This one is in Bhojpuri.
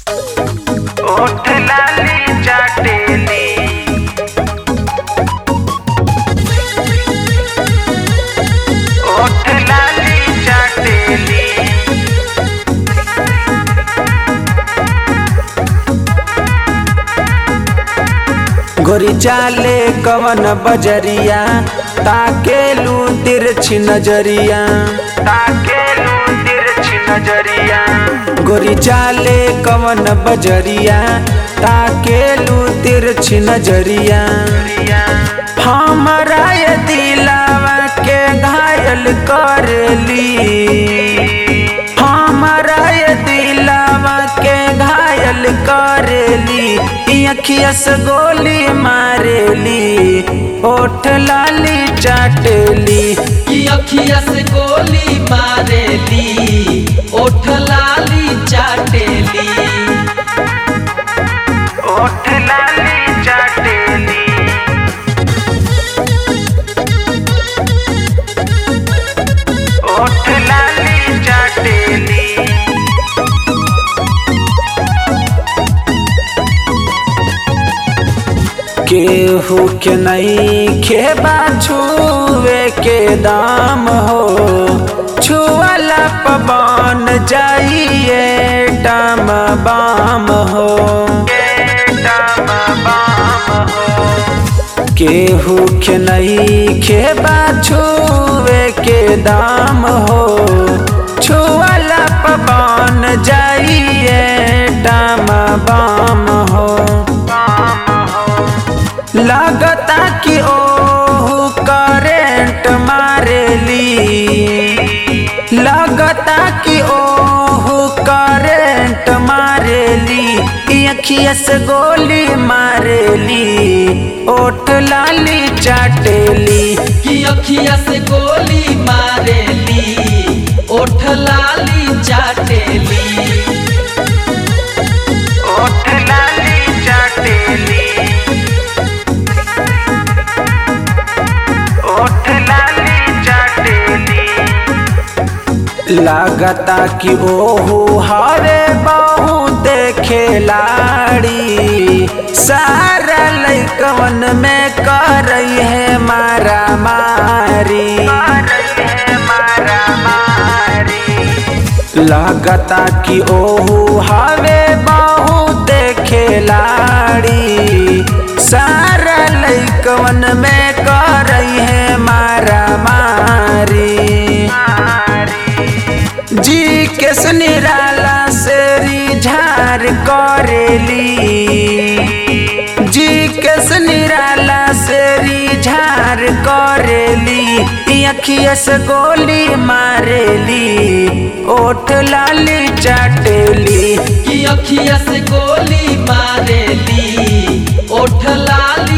ओठ लाली चाटेली। ओठ लाली चाटेली। गोरी चाले कवन बजरिया, ताकेलू तिरछी नजरिया, ताकेलू तिरछी नजरिया। गोरी चाले कवन बजरिया, ताकेलू तिरछी नजरिया। हमरा ये दिलावा के घायल करेली, हमरा ये दिलावा के घायल करेली। अखिया से गोली मारेली, ओठ लाली चाटेली। अखिया से गोली मारेली, ओठ लाली चाटेली। ओठ लाली चाटेली। ओठ लाली चाटेली। केहू के नहीं खेबा छुए के दाम हो, छुअला पवन जाइए डाम बाम हो। केहू के नहीं खेबा छुए के दाम हो, छुअला पवन जाइए डाम बाम हो। लगता कि ओहू करेंट मारेली, लगता कि ओहू करेंट मारेली। अखिया से गोली मारेली, ओठ लाली चाटेली। अखिया से गोली मारेली, ओठ लाली चाटेली। ओठ लाली चाटेली। ओठ लाली चाटेली। लागता कि ओहू हरे बहुत खिलाड़ी, सारा लइकवन में करई है मारा मारी। लागता कि ओहू हवे बहुत खिलाड़ी, सारा लइकवन में करई है मारा मारी। जी केस निराला से रिझार करेली, जी केस निराला से रिझार करेली। अखिया से गोली मारेली, ओठ लाली चाटेली। अखिया से गोली मारेली, ओठ लाली